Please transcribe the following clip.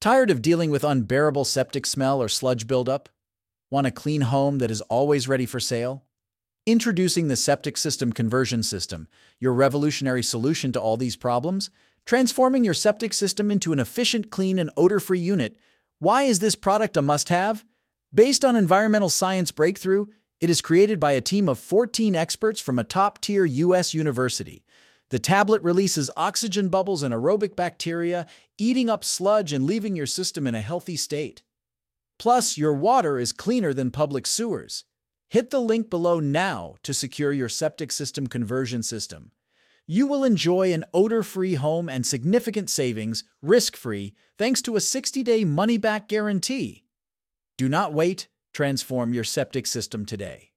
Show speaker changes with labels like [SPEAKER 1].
[SPEAKER 1] Tired of dealing with unbearable septic smell or sludge buildup? Want a clean home that is always ready for sale? Introducing the Septic System Conversion System, your revolutionary solution to all these problems, transforming your septic system into an efficient, clean, and odor-free unit. Why is this product a must-have? Based on environmental science breakthrough, it is created by a team of 14 experts from a top-tier U.S. university. The tablet releases oxygen bubbles and aerobic bacteria, eating up sludge and leaving your system in a healthy state. Plus, your water is cleaner than public sewers. Hit the link below now to secure your septic system conversion system. You will enjoy an odor-free home and significant savings, risk-free, thanks to a 60-day money-back guarantee. Do not wait. Transform your septic system today.